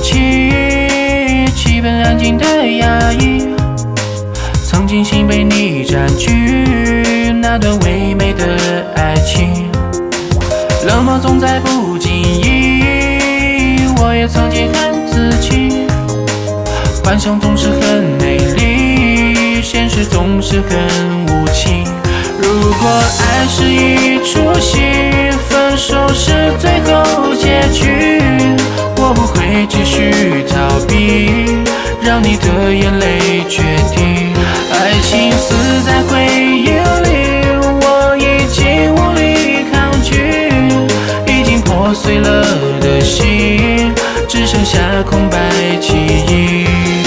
气，气氛安静的压抑。曾经心被你占据，那段唯美的爱情，冷漠总在不经意。我也曾经恨自己，幻想总是很美丽，现实总是很无情。如果爱是一出戏，分手是最后结局，我不会继续逃避，让你的眼泪决定。爱情死在回忆里，我已经无力抗拒，已经破碎了的心，只剩下空白记忆。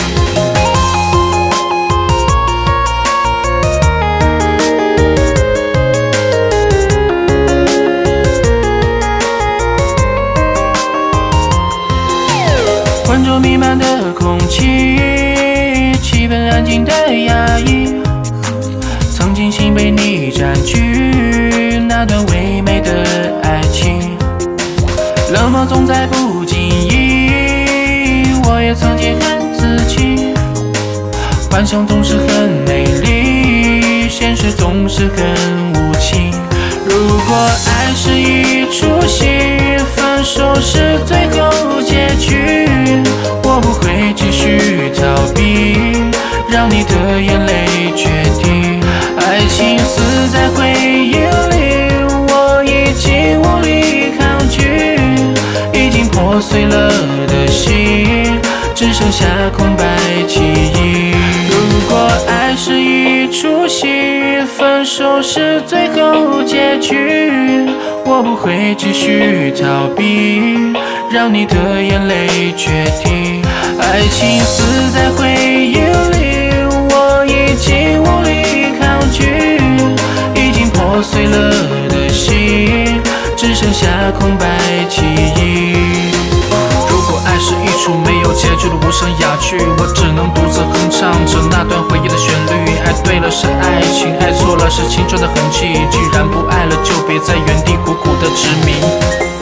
浑浊弥漫的空气，气氛安静的压抑。曾经心被你占据，那段唯美的爱情，冷漠总在不经意。我也曾经恨自己，幻想总是很美丽，现实总是很无情。如果爱是一出戏，分手是最后结局，我不会继续逃避，让你的眼泪决定。爱情死在回忆里，我已经无力抗拒，已经破碎了的心，只剩下空白记忆。如果爱是一出戏，分手是最后结局，我不会继续逃避，让你的眼泪决定。爱情死在回忆里，我已经无力抗拒，已经破碎了的心，只剩下空白记忆。如果爱是一出没有结局的无声哑剧，我只能独自哼唱着那段回忆的旋律。爱对了是爱情，爱错了是青春的痕迹。既然不爱了，就别在原地苦苦的执迷。